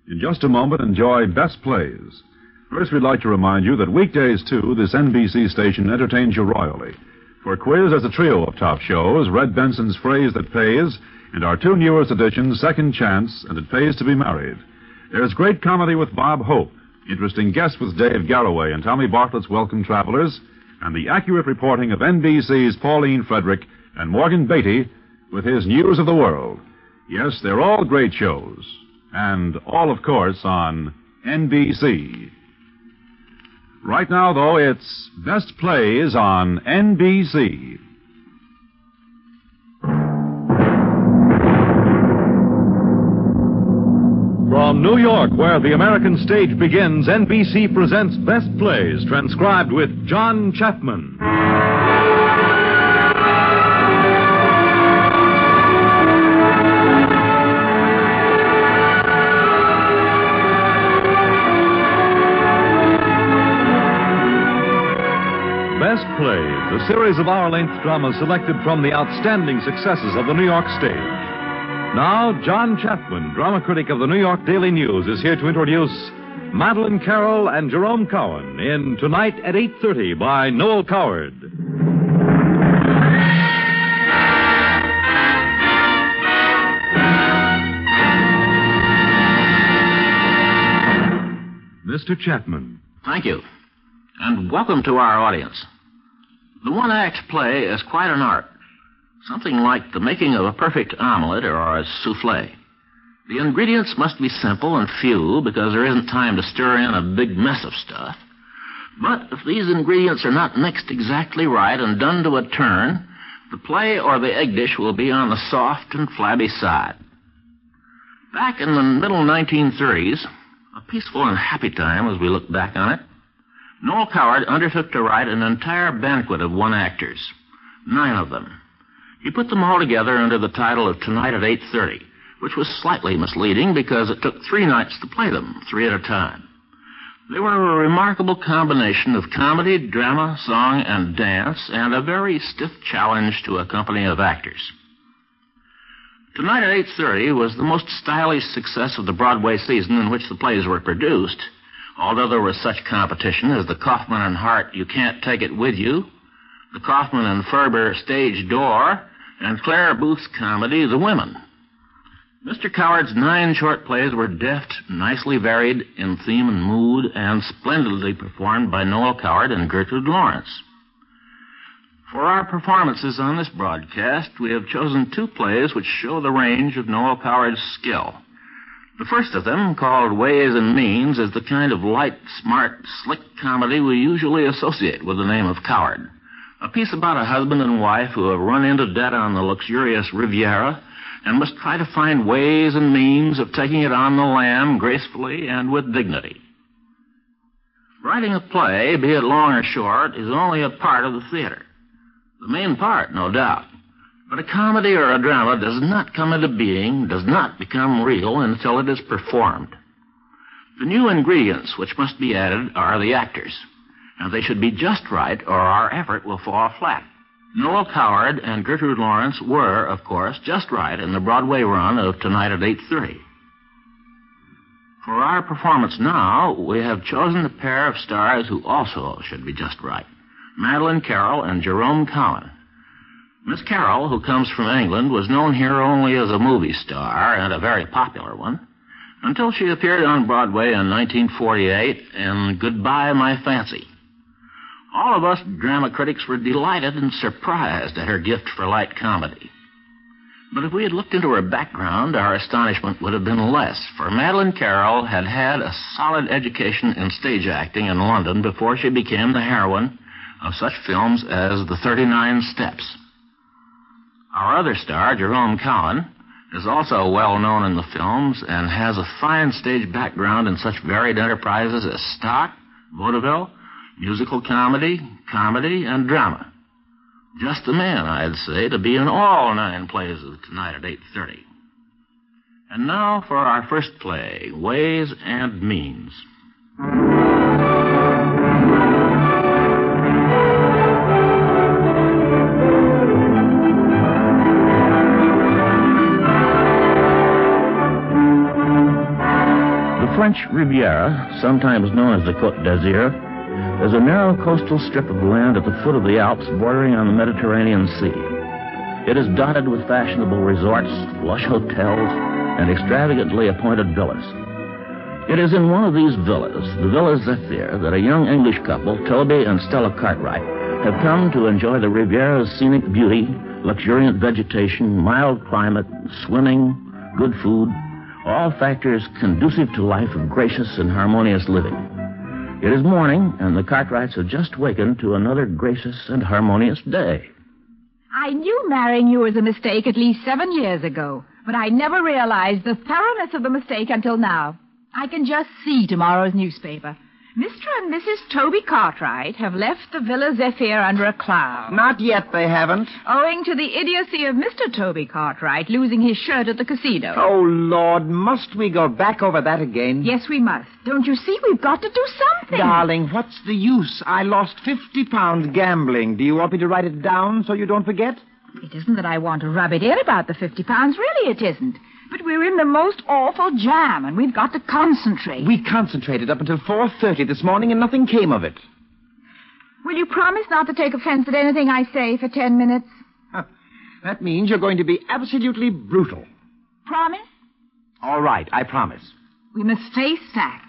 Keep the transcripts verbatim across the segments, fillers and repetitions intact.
In just a moment, enjoy Best Plays. First, we'd like to remind you that weekdays, too, this N B C station entertains you royally. For Quiz has a trio of top shows, Red Benson's Phrase That Pays, and our two newest editions, Second Chance and It Pays to Be Married. There's great comedy with Bob Hope, interesting guests with Dave Garroway and Tommy Bartlett's Welcome Travelers, and the accurate reporting of N B C's Pauline Frederick and Morgan Beatty with his News of the World. Yes, they're all great shows, and all, of course, on N B C. Right now, though, it's Best Plays on N B C. From New York, where the American stage begins, N B C presents Best Plays, transcribed with John Chapman. Best Plays, a series of hour-length dramas selected from the outstanding successes of the New York stage. Now, John Chapman, drama critic of the New York Daily News, is here to introduce Madeleine Carroll and Jerome Cowan in Tonight at eight thirty by Noel Coward. Mister Chapman. Thank you, and welcome to our audience. The one-act play is quite an art. Something like the making of a perfect omelet or a souffle. The ingredients must be simple and few because there isn't time to stir in a big mess of stuff. But if these ingredients are not mixed exactly right and done to a turn, the play or the egg dish will be on the soft and flabby side. Back in the middle nineteen thirties, a peaceful and happy time as we look back on it, Noel Coward undertook to write an entire banquet of one-actors, nine of them. He put them all together under the title of Tonight at eight thirty, which was slightly misleading because it took three nights to play them, three at a time. They were a remarkable combination of comedy, drama, song, and dance, and a very stiff challenge to a company of actors. Tonight at eight thirty was the most stylish success of the Broadway season in which the plays were produced, although there was such competition as the Kaufman and Hart You Can't Take It With You, the Kaufman and Ferber Stage Door, and Clara Booth's comedy, The Women. Mister Coward's nine short plays were deft, nicely varied in theme and mood, and splendidly performed by Noel Coward and Gertrude Lawrence. For our performances on this broadcast, we have chosen two plays which show the range of Noel Coward's skill. The first of them, called Ways and Means, is the kind of light, smart, slick comedy we usually associate with the name of Coward. A piece about a husband and wife who have run into debt on the luxurious Riviera and must try to find ways and means of taking it on the lam gracefully and with dignity. Writing a play, be it long or short, is only a part of the theater. The main part, no doubt. But a comedy or a drama does not come into being, does not become real until it is performed. The new ingredients which must be added are the actors. And they should be just right, or our effort will fall flat. Noel Coward and Gertrude Lawrence were, of course, just right in the Broadway run of Tonight at eight thirty. For our performance now, we have chosen a pair of stars who also should be just right, Madeleine Carroll and Jerome Cowan. Miss Carroll, who comes from England, was known here only as a movie star, and a very popular one, until she appeared on Broadway in nineteen forty-eight in Goodbye, My Fancy. All of us drama critics were delighted and surprised at her gift for light comedy. But if we had looked into her background, our astonishment would have been less, for Madeleine Carroll had had a solid education in stage acting in London before she became the heroine of such films as The thirty-nine Steps. Our other star, Jerome Cowan, is also well known in the films and has a fine stage background in such varied enterprises as Stock, Vaudeville, musical comedy, comedy, and drama. Just the man, I'd say, to be in all nine plays of Tonight at eight thirty. And now for our first play, Ways and Means. The French Riviera, sometimes known as the Côte d'Azur, is a narrow coastal strip of land at the foot of the Alps bordering on the Mediterranean Sea. It is dotted with fashionable resorts, lush hotels, and extravagantly appointed villas. It is in one of these villas, the Villa Zephyr, that a young English couple, Toby and Stella Cartwright, have come to enjoy the Riviera's scenic beauty, luxuriant vegetation, mild climate, swimming, good food, all factors conducive to life of gracious and harmonious living. It is morning, and the Cartwrights have just wakened to another gracious and harmonious day. I knew marrying you was a mistake at least seven years ago, but I never realized the thoroughness of the mistake until now. I can just see tomorrow's newspaper. Mister and Missus Toby Cartwright have left the Villa Zephyr under a cloud. Not yet, they haven't. Owing to the idiocy of Mister Toby Cartwright losing his shirt at the casino. Oh, Lord, must we go back over that again? Yes, we must. Don't you see? We've got to do something. Darling, what's the use? I lost fifty pounds gambling. Do you want me to write it down so you don't forget? It isn't that I want to rub it in about the fifty pounds. Really, it isn't. But we're in the most awful jam, and we've got to concentrate. We concentrated up until four thirty this morning, and nothing came of it. Will you promise not to take offense at anything I say for ten minutes? Huh. That means you're going to be absolutely brutal. Promise? All right, I promise. We must face facts.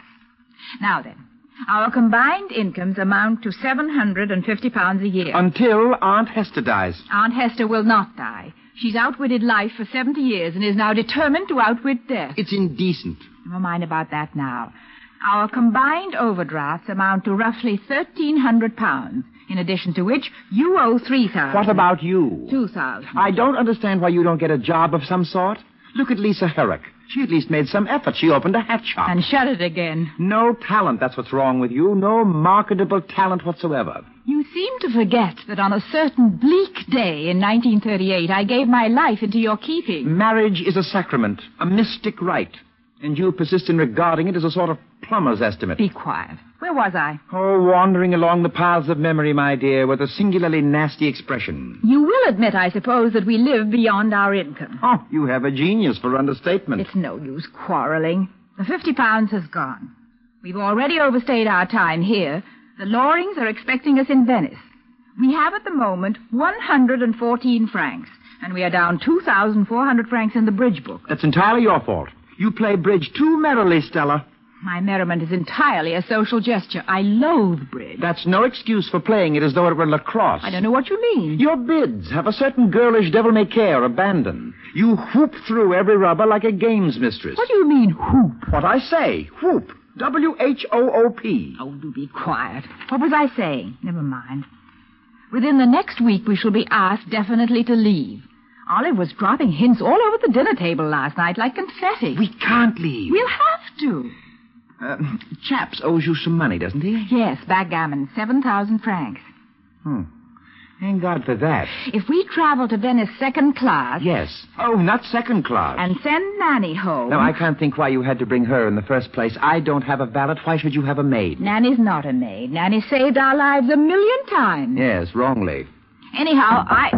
Now then, our combined incomes amount to seven hundred fifty pounds a year. Until Aunt Hester dies. Aunt Hester will not die. She's outwitted life for seventy years and is now determined to outwit death. It's indecent. Never mind about that now. Our combined overdrafts amount to roughly thirteen hundred pounds, in addition to which you owe three thousand. What about you? Two thousand. I don't understand why you don't get a job of some sort. Look at Lisa Herrick. She at least made some effort. She opened a hat shop. And shut it again. No talent, that's what's wrong with you. No marketable talent whatsoever. You seem to forget that on a certain bleak day in nineteen thirty-eight, I gave my life into your keeping. Marriage is a sacrament, a mystic rite. And you persist in regarding it as a sort of plumber's estimate. Be quiet. Where was I? Oh, wandering along the paths of memory, my dear, with a singularly nasty expression. You will admit, I suppose, that we live beyond our income. Oh, you have a genius for understatement. It's no use quarreling. The fifty pounds has gone. We've already overstayed our time here. The Lorings are expecting us in Venice. We have at the moment one hundred fourteen francs, and we are down two thousand four hundred francs in the bridge book. That's entirely your fault. You play bridge too merrily, Stella. My merriment is entirely a social gesture. I loathe bridge. That's no excuse for playing it as though it were lacrosse. I don't know what you mean. Your bids have a certain girlish devil-may-care abandon. You whoop through every rubber like a games mistress. What do you mean, whoop? What I say, whoop. W H O O P. Oh, do be quiet. What was I saying? Never mind. Within the next week, we shall be asked definitely to leave. Olive was dropping hints all over the dinner table last night like confetti. We can't leave. We'll have to. Uh, Chaps owes you some money, doesn't he? Yes, backgammon, seven thousand francs. Hmm. Thank God for that. If we travel to Venice second class... Yes. Oh, not second class. And send Nanny home... Now, I can't think why you had to bring her in the first place. I don't have a valet. Why should you have a maid? Nanny's not a maid. Nanny saved our lives a million times. Yes, wrongly. Anyhow, I...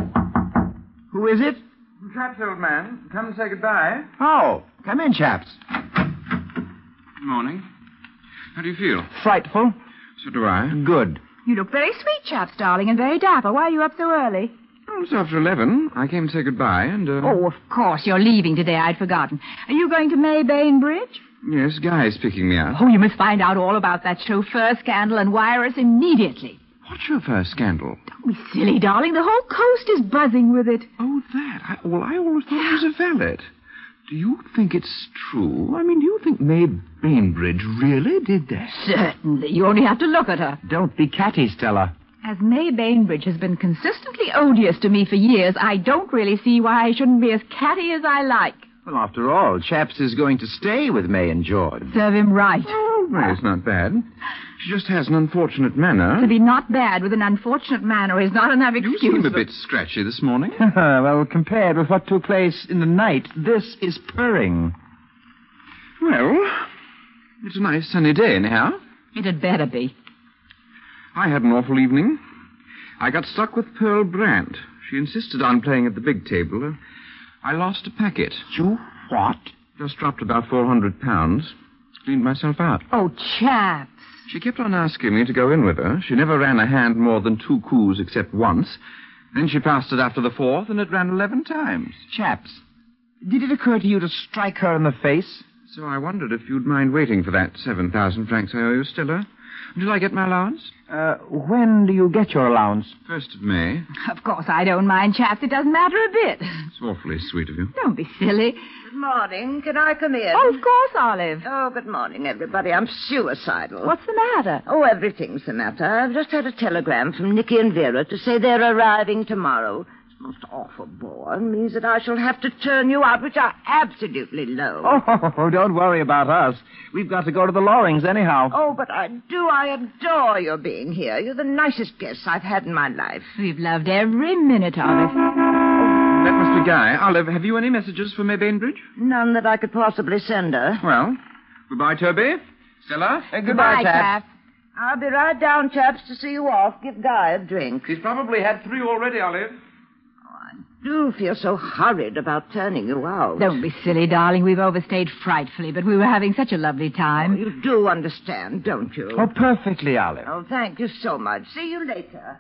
Who is it? Chaps, old man. Come and say goodbye. Oh, come in, Chaps. Good morning. How do you feel? Frightful. So do I. Good. You look very sweet, Chaps, darling, and very dapper. Why are you up so early? Oh, it's after eleven. I came to say goodbye, and, uh... Oh, of course. You're leaving today. I'd forgotten. Are you going to Maybain Bridge? Yes, Guy's picking me up. Oh, you must find out all about that chauffeur scandal and wire us immediately. What's your first scandal? Don't be silly, darling. The whole coast is buzzing with it. Oh, that. I, well, I always thought it was a valet. Do you think it's true? I mean, do you think May Bainbridge really did that? Certainly. You only have to look at her. Don't be catty, Stella. As May Bainbridge has been consistently odious to me for years, I don't really see why I shouldn't be as catty as I like. Well, after all, Chaps is going to stay with May and George. Serve him right. Oh, well, it's not bad. She just has an unfortunate manner. To be not bad with an unfortunate manner is not enough excuse. You seem a for... bit scratchy this morning. Well, compared with what took place in the night, this is purring. Well, it's a nice sunny day, anyhow. It had better be. I had an awful evening. I got stuck with Pearl Brandt. She insisted on playing at the big table. I lost a packet. You what? Just dropped about four hundred pounds. Cleaned myself out. Oh, chaps. She kept on asking me to go in with her. She never ran a hand more than two coups except once. Then she passed it after the fourth, and it ran eleven times. Chaps, did it occur to you to strike her in the face? So I wondered if you'd mind waiting for that seven thousand francs I owe you, Stella, until I get my allowance. Uh, when do you get your allowance? First of May. Of course I don't mind, chaps. It doesn't matter a bit. It's awfully sweet of you. Don't be silly. Good morning. Can I come in? Oh, of course, Olive. Oh, good morning, everybody. I'm suicidal. What's the matter? Oh, everything's the matter. I've just had a telegram from Nicky and Vera to say they're arriving tomorrow. It's a most awful bore. It means that I shall have to turn you out, which I absolutely loathe. Oh, don't worry about us. We've got to go to the Lorings anyhow. Oh, but I do. I adore your being here. You're the nicest guests I've had in my life. We've loved every minute of it. That must be Guy. Olive, have you any messages for May Bainbridge? None that I could possibly send her. Well, goodbye, Toby. Stella? Uh, Goodbye, chaps. I'll be right down, chaps, to see you off. Give Guy a drink. He's probably had three already, Olive. I do feel so hurried about turning you out. Don't be silly, darling. We've overstayed frightfully, but we were having such a lovely time. Oh, you do understand, don't you? Oh, perfectly, Olive. Oh, thank you so much. See you later.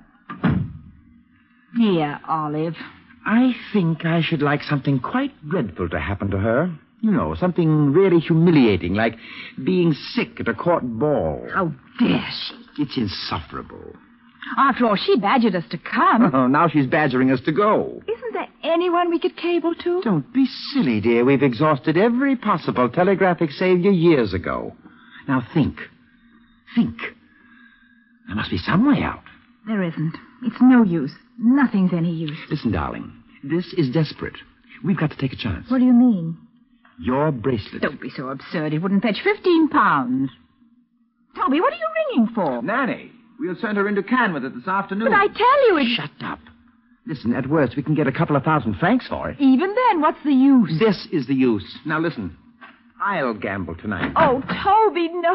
Dear Olive. I think I should like something quite dreadful to happen to her. You know, something really humiliating, like being sick at a court ball. How dare she? It's insufferable. After all, she badgered us to come. Oh, now she's badgering us to go. Isn't there anyone we could cable to? Don't be silly, dear. We've exhausted every possible telegraphic savior years ago. Now think. Think. There must be some way out. There isn't. It's no use. Nothing's any use. Listen, darling. This is desperate. We've got to take a chance. What do you mean? Your bracelet. Don't be so absurd. It wouldn't fetch fifteen pounds. Toby, what are you ringing for? Nanny, we'll send her into Cannes with it this afternoon. But I tell you, it... Shut up. Listen, at worst, we can get a couple of thousand francs for it. Even then, what's the use? This is the use. Now, listen. I'll gamble tonight. Oh, Toby, no.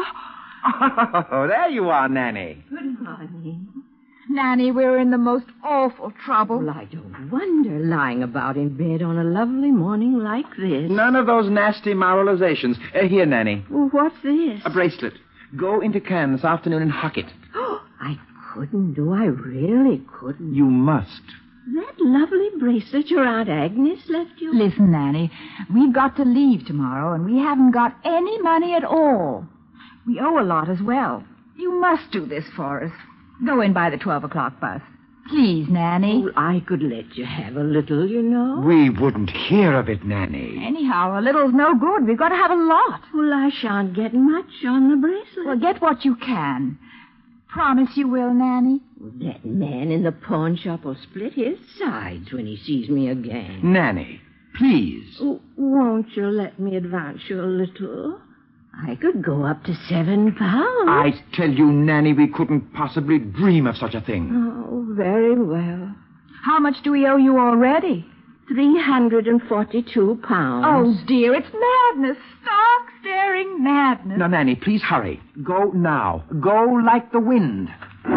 Oh, there you are, Nanny. Good morning. Nanny, we're in the most awful trouble. Well, I don't wonder, lying about in bed on a lovely morning like this. None of those nasty moralizations. Uh, here, Nanny. Well, what's this? A bracelet. Go into Cannes this afternoon and hock it. Oh, I couldn't, do I really couldn't? You must. That lovely bracelet your Aunt Agnes left you? Listen, Nanny, we've got to leave tomorrow, and we haven't got any money at all. We owe a lot as well. You must do this for us. Go in by the twelve o'clock bus. Please, Nanny. Oh, I could let you have a little, you know. We wouldn't hear of it, Nanny. Anyhow, a little's no good. We've got to have a lot. Well, I shan't get much on the bracelet. Well, get what you can. Promise you will, Nanny? Well, that man in the pawn shop will split his sides when he sees me again. Nanny, please. Oh, won't you let me advance you a little? I could go up to seven pounds. I tell you, Nanny, we couldn't possibly dream of such a thing. Oh, very well. How much do we owe you already? Three hundred and forty-two pounds. Oh, dear, it's madness. Stark, staring madness. Now, Nanny, please hurry. Go now. Go like the wind.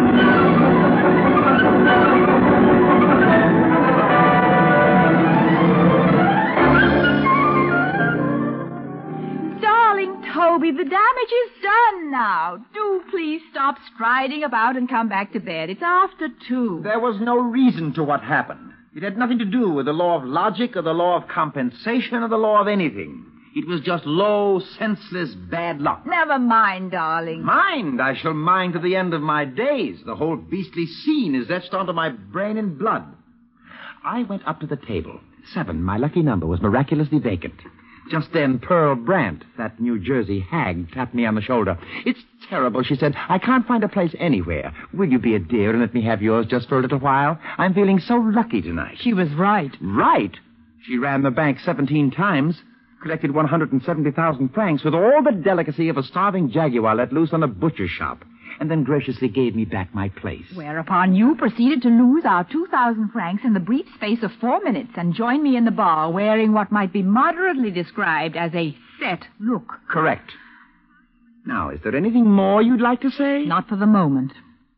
Toby, the damage is done now. Do please stop striding about and come back to bed. It's after two. There was no reason to what happened. It had nothing to do with the law of logic or the law of compensation or the law of anything. It was just low, senseless, bad luck. Never mind, darling. Mind? I shall mind to the end of my days. The whole beastly scene is etched onto my brain in blood. I went up to the table. Seven, my lucky number, was miraculously vacant. Just then, Pearl Brandt, that New Jersey hag, tapped me on the shoulder. It's terrible, she said. I can't find a place anywhere. Will you be a dear and let me have yours just for a little while? I'm feeling so lucky tonight. She was right. Right? She ran the bank seventeen times, collected one hundred seventy thousand francs with all the delicacy of a starving jaguar let loose on a butcher's shop, and then graciously gave me back my place. Whereupon you proceeded to lose our two thousand francs in the brief space of four minutes and join me in the bar wearing what might be moderately described as a set look. Correct. Now, is there anything more you'd like to say? Not for the moment.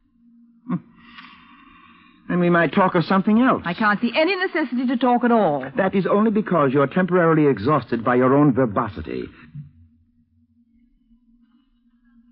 Then we might talk of something else. I can't see any necessity to talk at all. That is only because you're temporarily exhausted by your own verbosity.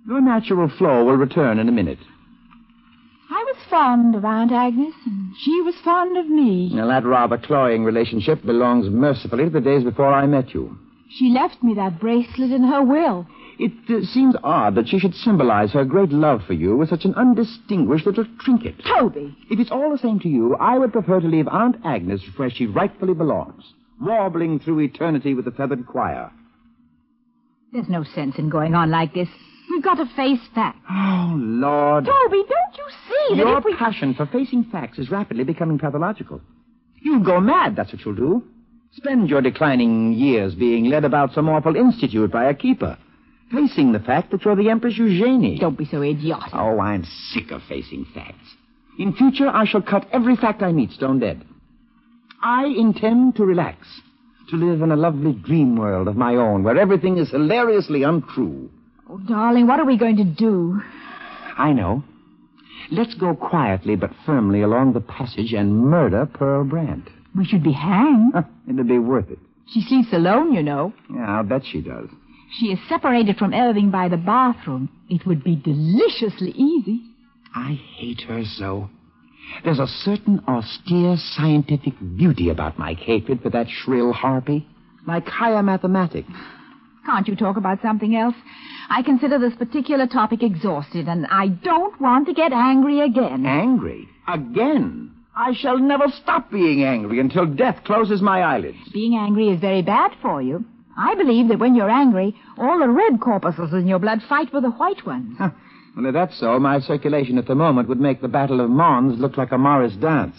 Your natural flow will return in a minute. I was fond of Aunt Agnes, and she was fond of me. Now, that rather cloying relationship belongs mercifully to the days before I met you. She left me that bracelet in her will. It uh, seems odd that she should symbolize her great love for you with such an undistinguished little trinket. Toby! If it's all the same to you, I would prefer to leave Aunt Agnes where she rightfully belongs, warbling through eternity with the feathered choir. There's no sense in going on like this. We've got to face facts. Oh, Lord. Toby, don't you see that Your if we... passion for facing facts is rapidly becoming pathological. You'll go mad, that's what you'll do. Spend your declining years being led about some awful institute by a keeper, facing the fact that you're the Empress Eugenie. Don't be so idiotic. Oh, I'm sick of facing facts. In future, I shall cut every fact I meet stone dead. I intend to relax, to live in a lovely dream world of my own where everything is hilariously untrue. Oh, darling, what are we going to do? I know. Let's go quietly but firmly along the passage and murder Pearl Brandt. We should be hanged. It'll be worth it. She sleeps alone, you know. Yeah, I'll bet she does. She is separated from Irving by the bathroom. It would be deliciously easy. I hate her so. There's a certain austere scientific beauty about my hatred for that shrill harpy, like higher mathematics. Can't you talk about something else? I consider this particular topic exhausted, and I don't want to get angry again. Angry? Again? I shall never stop being angry until death closes my eyelids. Being angry is very bad for you. I believe that when you're angry, all the red corpuscles in your blood fight with the white ones. Well, if that's so, my circulation at the moment would make the Battle of Mons look like a Morris dance.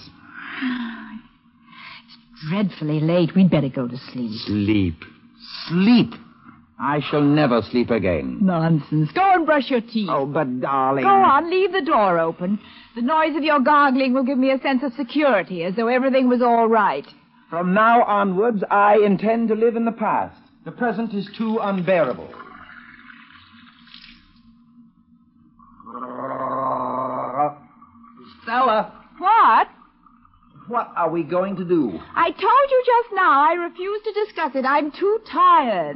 It's dreadfully late. We'd better go to sleep. Sleep. Sleep. I shall never sleep again. Nonsense. Go and brush your teeth. Oh, but darling... Go on, leave the door open. The noise of your gargling will give me a sense of security, as though everything was all right. From now onwards, I intend to live in the past. The present is too unbearable. Stella! What? What are we going to do? I told you just now I refuse to discuss it. I'm too tired.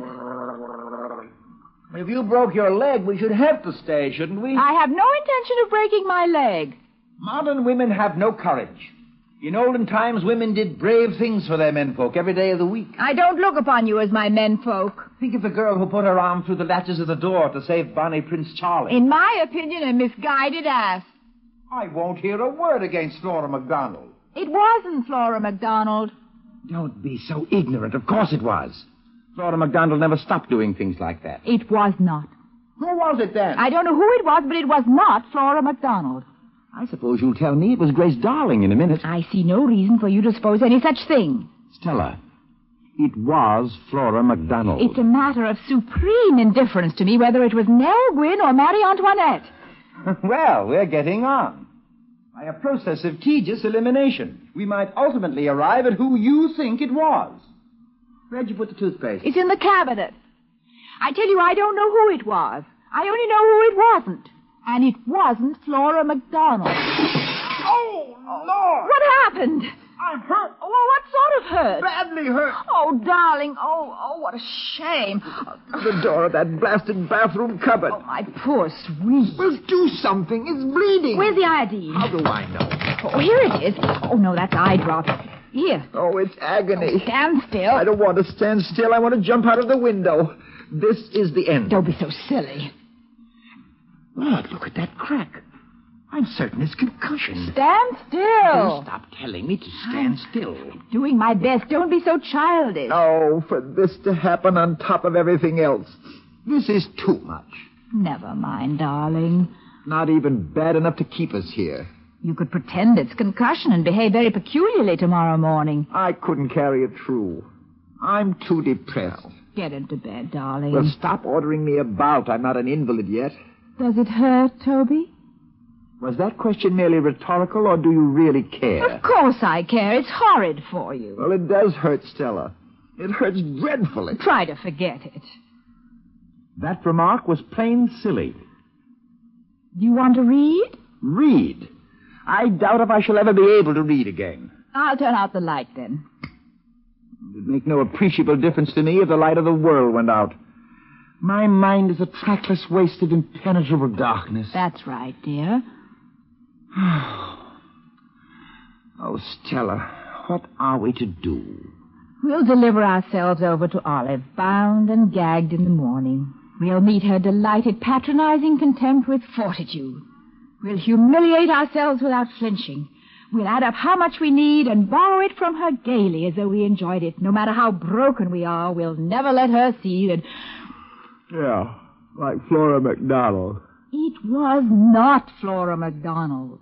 If you broke your leg, we should have to stay, shouldn't we? I have no intention of breaking my leg. Modern women have no courage. In olden times, women did brave things for their menfolk every day of the week. I don't look upon you as my menfolk. Think of the girl who put her arm through the latches of the door to save Bonnie Prince Charlie. In my opinion, a misguided ass. I won't hear a word against Flora MacDonald. It wasn't Flora MacDonald. Don't be so ignorant. Of course it was. Flora MacDonald never stopped doing things like that. It was not. Who was it then? I don't know who it was, but it was not Flora MacDonald. I suppose you'll tell me it was Grace Darling in a minute. I see no reason for you to suppose any such thing. Stella, it was Flora MacDonald. It's a matter of supreme indifference to me whether it was Nell Gwynn or Marie Antoinette. Well, we're getting on. By a process of tedious elimination, we might ultimately arrive at who you think it was. Where'd you put the toothpaste? It's in the cabinet. I tell you, I don't know who it was. I only know who it wasn't. And it wasn't Flora MacDonald. Oh, Lord! What happened? I'm hurt. Oh, what sort of hurt? Badly hurt. Oh, darling. Oh, oh, what a shame. The door of that blasted bathroom cupboard. Oh, my poor sweet. Well, do something. It's bleeding. Where's the iodine? How do I know? Oh, here it is. Oh, no, that's eye drop. Here. Oh, it's agony. Stand still. I don't want to stand still. I want to jump out of the window. This is the end. Don't be so silly. Lord, look at that crack. I'm certain it's concussion. Stand still. Don't stop telling me to stand still. Doing my best. Don't be so childish. Oh, for this to happen on top of everything else. This is too much. Never mind, darling. Not even bad enough to keep us here. You could pretend it's concussion and behave very peculiarly tomorrow morning. I couldn't carry it through. I'm too depressed. Get into bed, darling. Well, stop ordering me about. I'm not an invalid yet. Does it hurt, Toby? Was that question merely rhetorical, or do you really care? Of course I care. It's horrid for you. Well, it does hurt, Stella. It hurts dreadfully. Try to forget it. That remark was plain silly. Do you want to read? Read? I doubt if I shall ever be able to read again. I'll turn out the light, then. It'd make no appreciable difference to me if the light of the world went out. My mind is a trackless waste of impenetrable darkness. That's right, dear. Oh, Stella, what are we to do? We'll deliver ourselves over to Olive, bound and gagged in the morning. We'll meet her delighted, patronizing contempt with fortitude. We'll humiliate ourselves without flinching. We'll add up how much we need and borrow it from her gaily as though we enjoyed it. No matter how broken we are, we'll never let her see that... Yeah, like Flora MacDonald. It was not Flora MacDonald.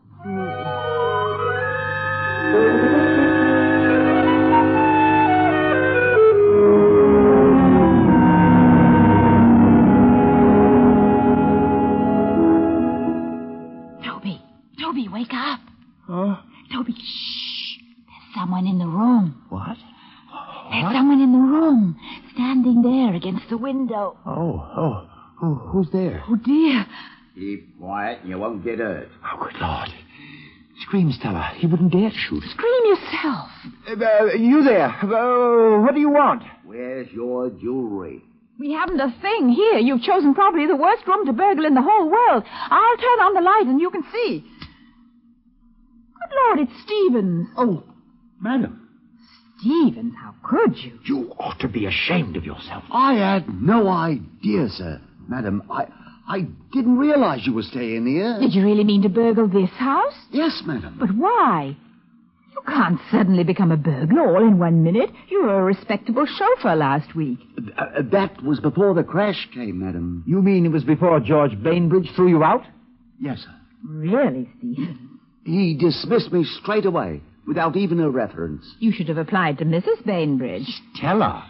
Toby, Toby, wake up. Huh? Toby, shh. There's someone in the room. What? There's someone in the room, standing there against the window. Oh, oh. Who, who's there? Oh, dear. Keep quiet and you won't get hurt. Oh, good Lord. Scream, Stella. He wouldn't dare to shoot. Scream yourself. Uh, you there. Uh, what do you want? Where's your jewelry? We haven't a thing here. You've chosen probably the worst room to burgle in the whole world. I'll turn on the light and you can see. Good Lord, it's Stevens. Oh, madam. Stevens, how could you? You ought to be ashamed of yourself. I had no idea, sir. Madam, I I didn't realize you were staying here. Did you really mean to burgle this house? Yes, madam. But why? You can't suddenly become a burglar all in one minute. You were a respectable chauffeur last week. Uh, that was before the crash came, madam. You mean it was before George Bainbridge threw you out? Yes, sir. Really, Stevens? He dismissed me straight away, without even a reference. You should have applied to Missus Bainbridge. Stella.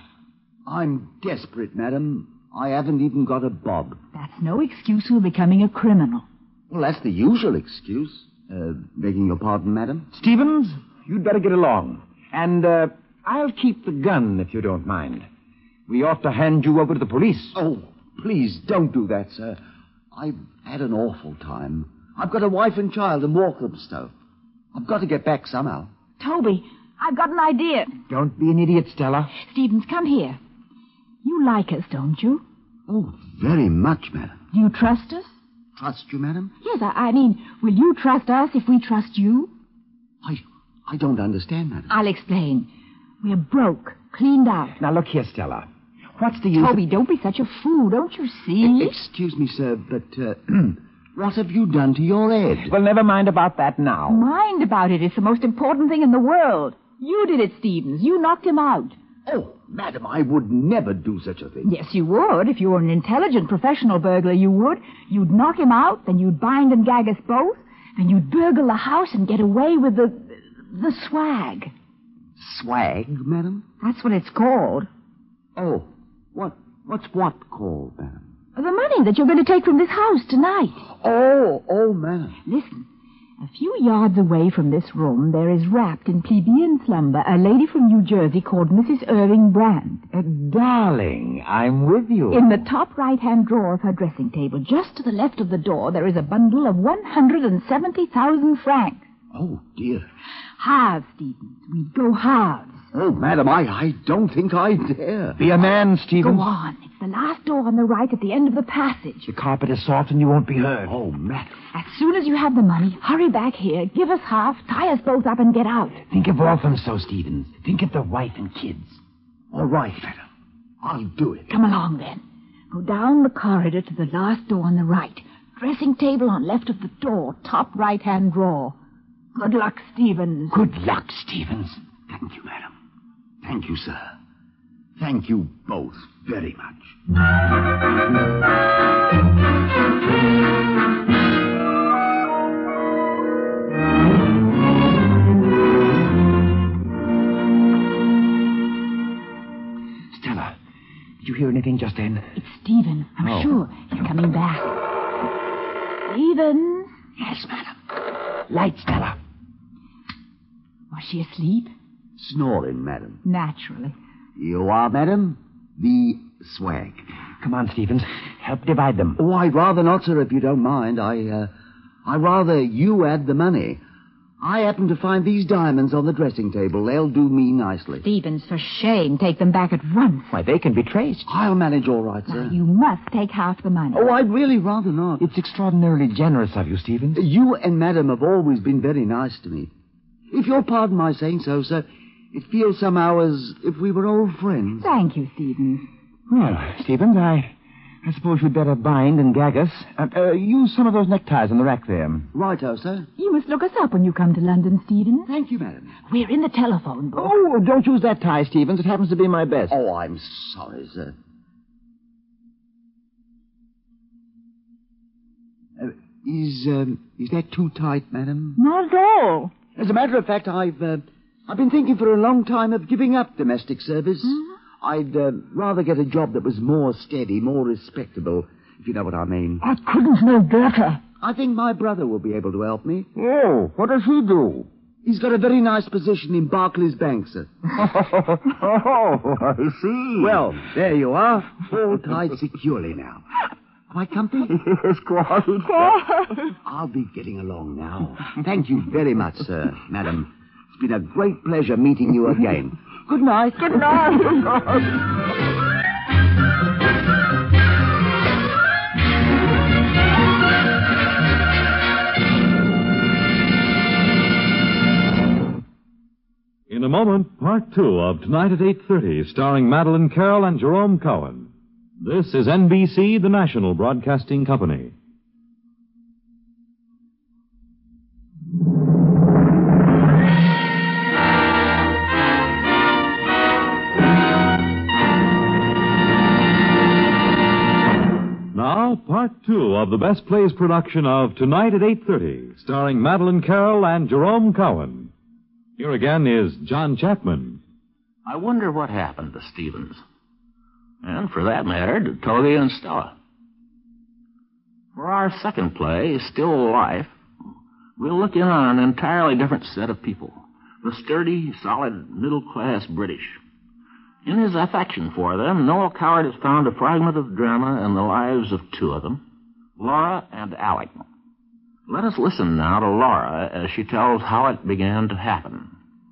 I'm desperate, madam. I haven't even got a bob. That's no excuse for becoming a criminal. Well, that's the usual excuse. Uh, begging your pardon, madam? Stevens, you'd better get along. And, uh, I'll keep the gun, if you don't mind. We ought to hand you over to the police. Oh, please don't do that, sir. I've had an awful time. I've got a wife and child in Walthamstow. I've got to get back somehow. Toby, I've got an idea. Don't be an idiot, Stella. Stevens, come here. You like us, don't you? Oh, very much, madam. Do you trust us? Trust you, madam? Yes, I, I mean, will you trust us if we trust you? I I don't understand, madam. I'll explain. We're broke, cleaned out. Now, look here, Stella. What's the use... Toby, don't be such a fool, don't you see? Excuse me, sir, but uh, what have you done to your head? Well, never mind about that now. Mind about it. It's the most important thing in the world. You did it, Stevens. You knocked him out. Oh, madam, I would never do such a thing. Yes, you would. If you were an intelligent professional burglar, you would. You'd knock him out, then you'd bind and gag us both, then you'd burgle the house and get away with the... the swag. Swag, madam? That's what it's called. Oh, what, what's what called, madam? The money that you're going to take from this house tonight. Oh, oh, madam. Listen. A few yards away from this room, there is wrapped in plebeian slumber a lady from New Jersey called Missus Irving Brand. Uh, darling, I'm with you. In the top right-hand drawer of her dressing table, just to the left of the door, there is a bundle of one hundred seventy thousand francs. Oh, dear. Halves, Stevens. We go halves. Oh, madam, I, I don't think I dare. Be a man, Stevens. Go on. It's the last door on the right at the end of the passage. The carpet is soft and you won't be heard. Oh, madam. As soon as you have the money, hurry back here, give us half, tie us both up, and get out. Think of Walthamstow, Stevens. Think of the wife and kids. All right, madam. I'll do it. Come along, then. Go down the corridor to the last door on the right. Dressing table on left of the door, top right-hand drawer. Good luck, Stevens. Good luck, Stevens. Thank you, madam. Thank you, sir. Thank you both very much. Stella, did you hear anything just then? It's Stephen. I'm Oh. sure. He's coming back. Stevens? Yes, madam. Light, Stella. Was she asleep? Snoring, madam. Naturally. You are, madam, the swag. Come on, Stevens. Help divide them. Oh, I'd rather not, sir, if you don't mind. I, uh, I rather you had the money. I happened to find these diamonds on the dressing table. They'll do me nicely. Stevens, for shame, take them back at once. Why, they can be traced. I'll manage all right, sir. Now, you must take half the money. Oh, I'd really rather not. It's extraordinarily generous of you, Stevens. You and Madam have always been very nice to me. If you'll pardon my saying so, sir, it feels somehow as if we were old friends. Thank you, Stevens. Well, Stevens, I, I suppose we'd better bind and gag us. Uh, uh, use some of those neckties on the rack there. Righto, sir. You must look us up when you come to London, Stevens. Thank you, madam. We're in the telephone book. Oh, don't use that tie, Stevens. It happens to be my best. Oh, I'm sorry, sir. Uh, is, um, is that too tight, madam? Not at all. As a matter of fact, I've, uh, I've been thinking for a long time of giving up domestic service. Hmm? I'd uh, rather get a job that was more steady, more respectable, if you know what I mean. I couldn't know better. I think my brother will be able to help me. Oh, what does he do? He's got a very nice position in Barclays Bank, sir. Oh, I see. Well, there you are, all tied securely now. Quite comfy? Yes, quite. I'll be getting along now. Thank you very much, sir, madam. It's been a great pleasure meeting you again. Good night. Good night. In a moment, part two of Tonight at eight thirty, starring Madeline Carroll and Jerome Cohen. This is N B C, the national broadcasting company. Now, part two of the Best Plays production of Tonight at eight thirty, starring Madeline Carroll and Jerome Cohen. Here again is John Chapman. I wonder what happened to Stevens. And for that matter, to Toby and Stella. For our second play, Still Life, we'll look in on an entirely different set of people. The sturdy, solid, middle-class British. In his affection for them, Noel Coward has found a fragment of drama in the lives of two of them, Laura and Alec. Let us listen now to Laura as she tells how it began to happen.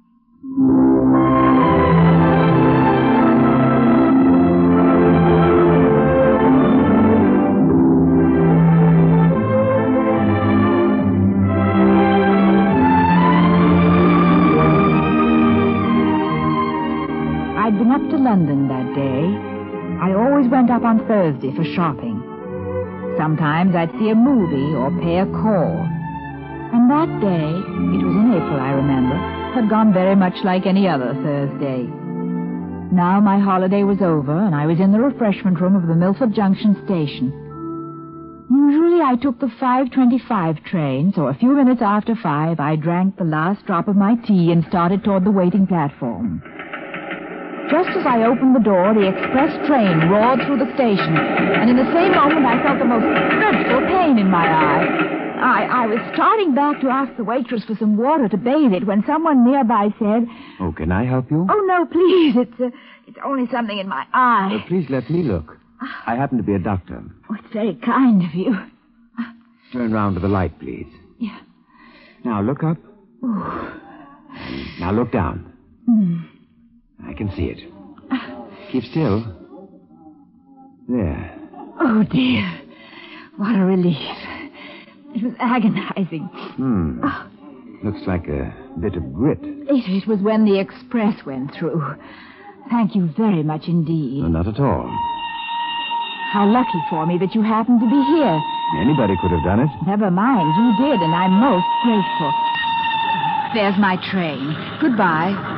I'd been up to London that day. I always went up on Thursday for shopping. Sometimes I'd see a movie or pay a call. And that day, it was in April, I remember, had gone very much like any other Thursday. Now my holiday was over, and I was in the refreshment room of the Milford Junction station. Usually I took the five twenty-five train, so a few minutes after five, I drank the last drop of my tea and started toward the waiting platform. Just as I opened the door, the express train roared through the station, and in the same moment I felt the most dreadful pain in my eye. I, I was starting back to ask the waitress for some water to bathe it when someone nearby said, Oh, can I help you? "Oh, no, please. It's uh, it's only something in my eye." Uh, please let me look. I happen to be a doctor. Oh, it's very kind of you. Turn round to the light, please. Yeah. Now look up. Oh. Now look down. Mm. I can see it. Keep still. There. Oh, dear. What a relief. It was agonizing. Hmm. Oh. Looks like a bit of grit. It, it was when the express went through. Thank you very much indeed. No, not at all. How lucky for me that you happened to be here. Anybody could have done it. Never mind, you did, and I'm most grateful. There's my train. Goodbye.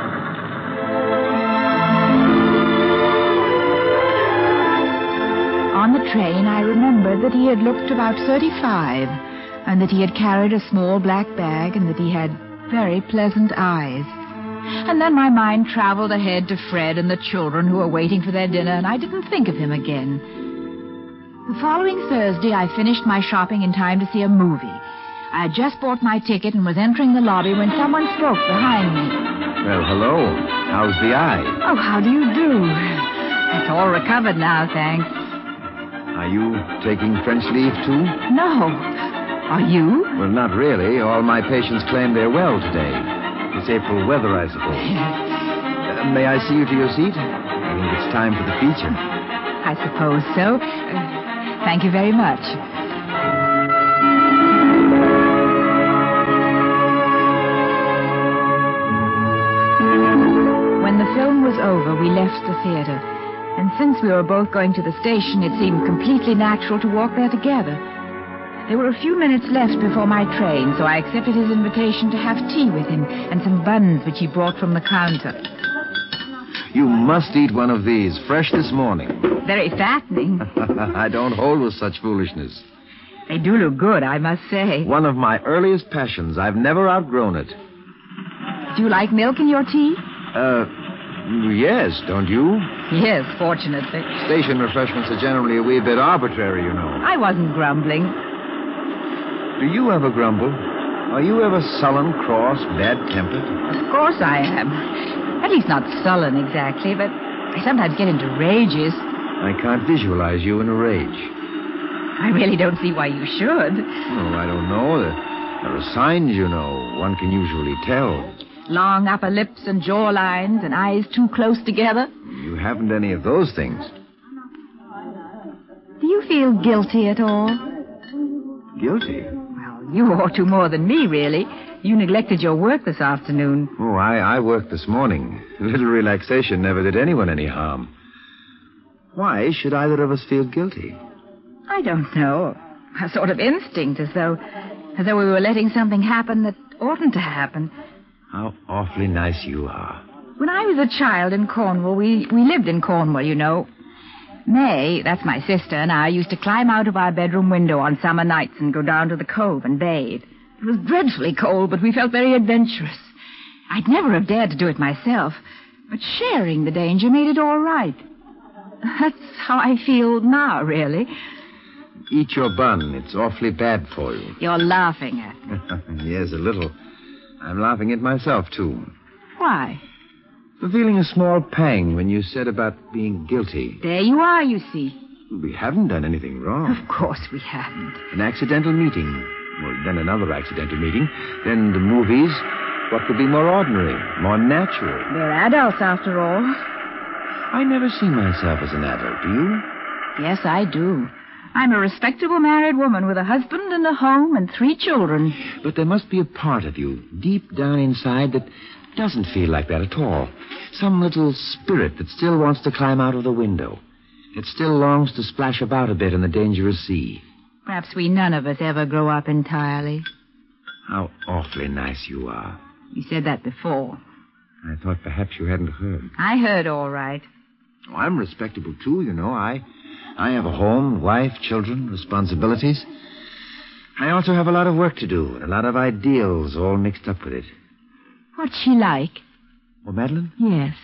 On the train, I remembered that he had looked about thirty-five, and that he had carried a small black bag, and that he had very pleasant eyes. And then my mind traveled ahead to Fred and the children who were waiting for their dinner, and I didn't think of him again. The following Thursday, I finished my shopping in time to see a movie. I had just bought my ticket and was entering the lobby when someone spoke behind me. Well, hello. How's the eye? Oh, how do you do? It's all recovered now, thanks. Are you taking French leave, too? No. Are you? Well, not really. All my patients claim they're well today. It's April weather, I suppose. Uh, may I see you to your seat? I think it's time for the feature. I suppose so. Uh, thank you very much. When the film was over, we left the theater. And since we were both going to the station, it seemed completely natural to walk there together. There were a few minutes left before my train, so I accepted his invitation to have tea with him and some buns which he brought from the counter. You must eat one of these, fresh this morning. Very fattening. I don't hold with such foolishness. They do look good, I must say. One of my earliest passions. I've never outgrown it. Do you like milk in your tea? Uh, yes, don't you? Yes, fortunately. Station refreshments are generally a wee bit arbitrary, you know. I wasn't grumbling. Do you ever grumble? Are you ever sullen, cross, bad-tempered? Of course I am. At least not sullen exactly, but I sometimes get into rages. I can't visualize you in a rage. I really don't see why you should. Oh, I don't know. There, there are signs, you know. One can usually tell. Long upper lips and jaw lines and eyes too close together. You haven't any of those things. Do you feel guilty at all? Guilty? Well, you ought to more than me, really. You neglected your work this afternoon. Oh, I, I worked this morning. A little relaxation never did anyone any harm. Why should either of us feel guilty? I don't know. A sort of instinct, as though, as though we were letting something happen that oughtn't to happen. How awfully nice you are. When I was a child in Cornwall, we, we lived in Cornwall, you know. May, that's my sister, and I used to climb out of our bedroom window on summer nights and go down to the cove and bathe. It was dreadfully cold, but we felt very adventurous. I'd never have dared to do it myself, but sharing the danger made it all right. That's how I feel now, really. Eat your bun. It's awfully bad for you. You're laughing at me. Yes, a little. I'm laughing at myself, too. Why? For feeling a small pang when you said about being guilty. There you are, you see. We haven't done anything wrong. Of course we haven't. An accidental meeting. Well, then another accidental meeting. Then the movies. What could be more ordinary, more natural? They're adults, after all. I never see myself as an adult, do you? Yes, I do. I'm a respectable married woman with a husband and a home and three children. But there must be a part of you, deep down inside, that doesn't feel like that at all. Some little spirit that still wants to climb out of the window. It still longs to splash about a bit in the dangerous sea. Perhaps we none of us ever grow up entirely. How awfully nice you are. You said that before. I thought perhaps you hadn't heard. I heard all right. Oh, I'm respectable, too, you know. I... I have a home, wife, children, responsibilities. I also have a lot of work to do and a lot of ideals all mixed up with it. What's she like? Oh, Madeline? Yes.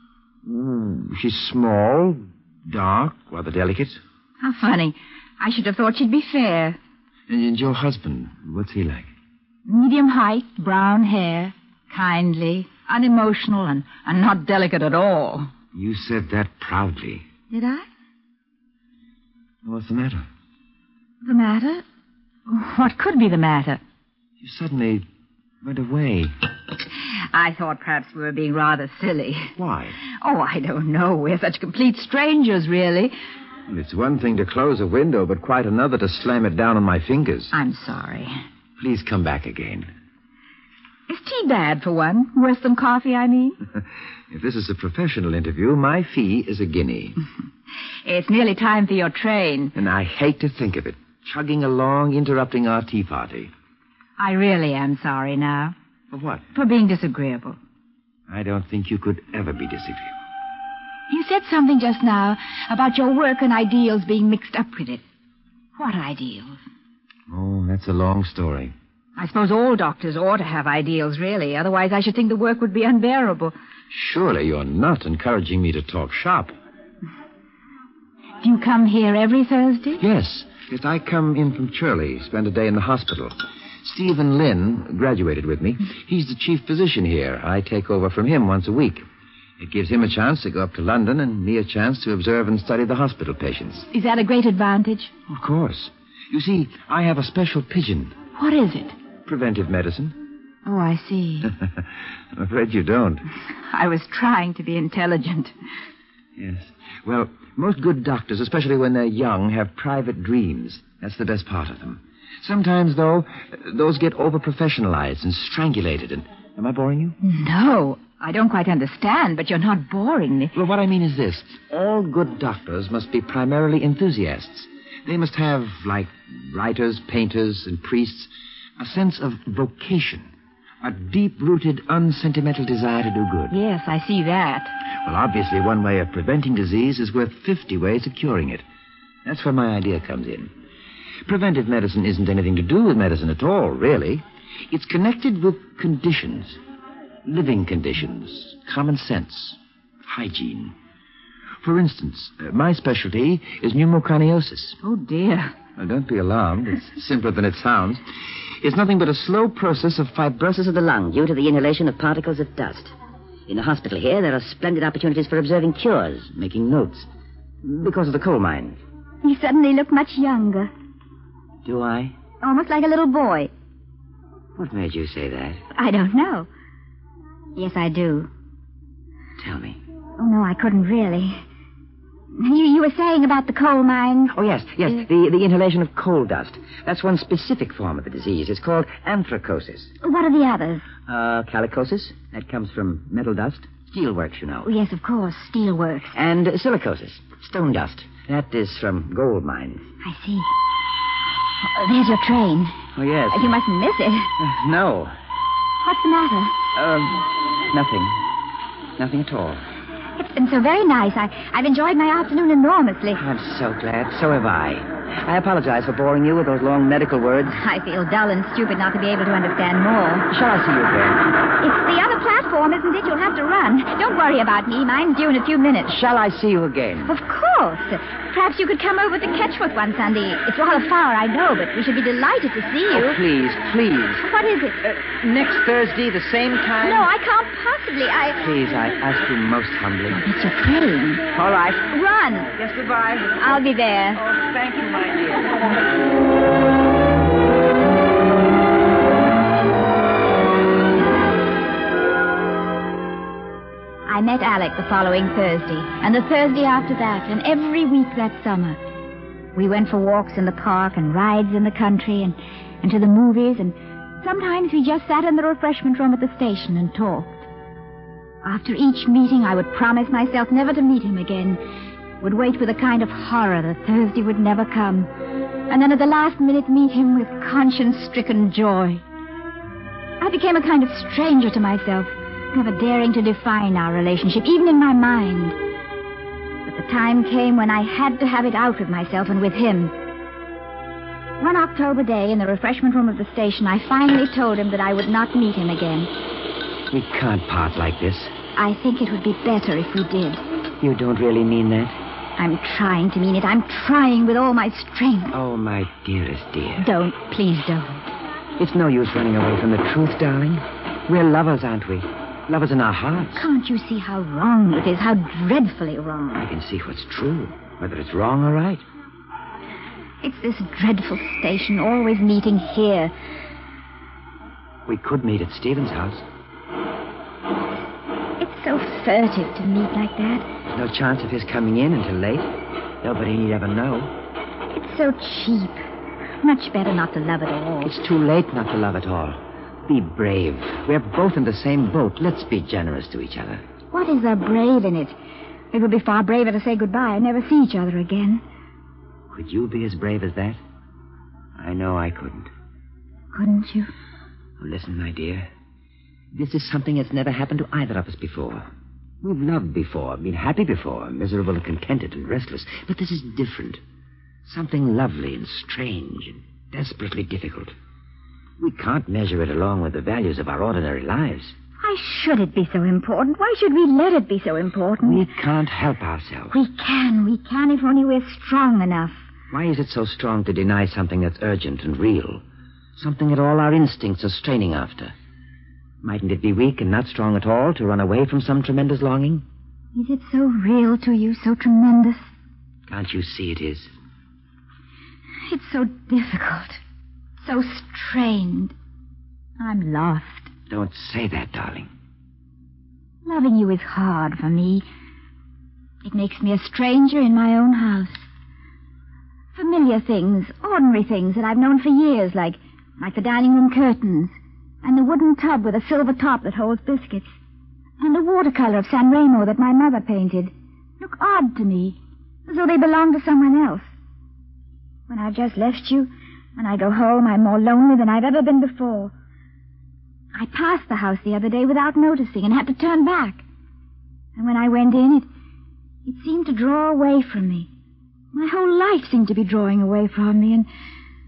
Mm, she's small, dark, rather delicate. How funny. I should have thought she'd be fair. And your husband, what's he like? Medium height, brown hair, kindly, unemotional, and, and not delicate at all. You said that proudly. Did I? What's the matter? The matter? What could be the matter? You suddenly went away. I thought perhaps we were being rather silly. Why? Oh, I don't know. We're such complete strangers, really. Well, it's one thing to close a window, but quite another to slam it down on my fingers. I'm sorry. Please come back again. Is tea bad, for one? Worse than coffee, I mean? If this is a professional interview, my fee is a guinea. It's nearly time for your train. And I hate to think of it. Chugging along, interrupting our tea party. I really am sorry now. For what? For being disagreeable. I don't think you could ever be disagreeable. You said something just now about your work and ideals being mixed up with it. What ideals? Oh, that's a long story. I suppose all doctors ought to have ideals, really. Otherwise, I should think the work would be unbearable. Surely you're not encouraging me to talk shop. Do you come here every Thursday? Yes. Yes, I come in from Shirley, spend a day in the hospital. Stephen Lynn graduated with me. He's the chief physician here. I take over from him once a week. It gives him a chance to go up to London and me a chance to observe and study the hospital patients. Is that a great advantage? Of course. You see, I have a special pigeon, What is it? Preventive medicine. Oh, I see. I'm afraid you don't. I was trying to be intelligent. Yes. Well, most good doctors, especially when they're young, have private dreams. That's the best part of them. Sometimes, though, those get over-professionalized and strangulated. And am I boring you? No, I don't quite understand, but you're not boring me. Well, what I mean is this. All good doctors must be primarily enthusiasts. They must have, like writers, painters, and priests, a sense of vocation. A deep-rooted, unsentimental desire to do good. Yes, I see that. Well, obviously, one way of preventing disease is worth fifty ways of curing it. That's where my idea comes in. Preventive medicine isn't anything to do with medicine at all, really. It's connected with conditions. Living conditions. Common sense. Hygiene. For instance, uh, my specialty is pneumoconiosis. Oh, dear. Well, don't be alarmed. It's simpler than it sounds. It's nothing but a slow process of fibrosis of the lung due to the inhalation of particles of dust. In the hospital here, there are splendid opportunities for observing cures, making notes. Because of the coal mines. You suddenly look much younger. Do I? Almost like a little boy. What made you say that? I don't know. Yes, I do. Tell me. Oh, no, I couldn't really. You, you were saying about the coal mines? Oh, yes, yes, uh, the, the inhalation of coal dust. That's one specific form of the disease. It's called anthracosis. What are the others? Uh, calicosis. That comes from metal dust. Steelworks, you know. Oh, yes, of course, steelworks. And silicosis, stone dust. That is from gold mines. I see. Oh, there's your train. Oh, yes. You mustn't miss it. Uh, no. What's the matter? Um, nothing. Nothing at all. It's been so very nice. I, I've enjoyed my afternoon enormously. I'm so glad. So have I. I apologize for boring you with those long medical words. I feel dull and stupid not to be able to understand more. Shall I see you again? It's the other platform, isn't it? You'll have to run. Don't worry about me. Mine's due in a few minutes. Shall I see you again? Of course. Perhaps you could come over to Ketchworth one Sunday. It's rather far, I know, but we should be delighted to see you. Oh, please, please. What is it? Uh, next Thursday, the same time? No, I can't possibly. I... Please, I ask you most humbly. Oh, it's your train. All right. Run. Yes, goodbye. I'll be there. Oh, thank you, my dear. I met Alec the following Thursday, and the Thursday after that, and every week that summer. We went for walks in the park and rides in the country and, and to the movies, and sometimes we just sat in the refreshment room at the station and talked. After each meeting, I would promise myself never to meet him again, would wait with a kind of horror that Thursday would never come, and then at the last minute meet him with conscience-stricken joy. I became a kind of stranger to myself, never daring to define our relationship, even in my mind. But the time came when I had to have it out with myself and with him. One October day in the refreshment room of the station, I finally told him that I would not meet him again. We can't part like this. I think it would be better if we did. You don't really mean that? I'm trying to mean it. I'm trying with all my strength. Oh, my dearest dear. Don't. Please don't. It's no use running away from the truth, darling. We're lovers, aren't we? Lovers in our hearts. Can't you see how wrong it is? How dreadfully wrong. I can see what's true, whether it's wrong or right. It's this dreadful station, always meeting here. We could meet at Stephen's house. It's so furtive to meet like that. There's no chance of his coming in until late. Nobody need ever know. It's so cheap. Much better not to love at all. It's too late not to love at all. Be brave. We're both in the same boat. Let's be generous to each other. What is there brave in it? It would be far braver to say goodbye and never see each other again. Could you be as brave as that? I know I couldn't. Couldn't you? Oh, listen, my dear. This is something that's never happened to either of us before. We've loved before, been happy before, miserable and contented and restless. But this is different. Something lovely and strange and desperately difficult. We can't measure it along with the values of our ordinary lives. Why should it be so important? Why should we let it be so important? We can't help ourselves. We can. We can if only we're strong enough. Why is it so strong to deny something that's urgent and real? Something that all our instincts are straining after? Mightn't it be weak and not strong at all to run away from some tremendous longing? Is it so real to you, so tremendous? Can't you see it is? It's so difficult. so strained. I'm lost. Don't say that, darling. Loving you is hard for me. It makes me a stranger in my own house. Familiar things, ordinary things that I've known for years, like, like the dining room curtains, and the wooden tub with a silver top that holds biscuits, and the watercolor of San Remo that my mother painted, look odd to me, as though they belonged to someone else. When I've just left you, when I go home, I'm more lonely than I've ever been before. I passed the house the other day without noticing and had to turn back. And when I went in, it, it seemed to draw away from me. My whole life seemed to be drawing away from me, and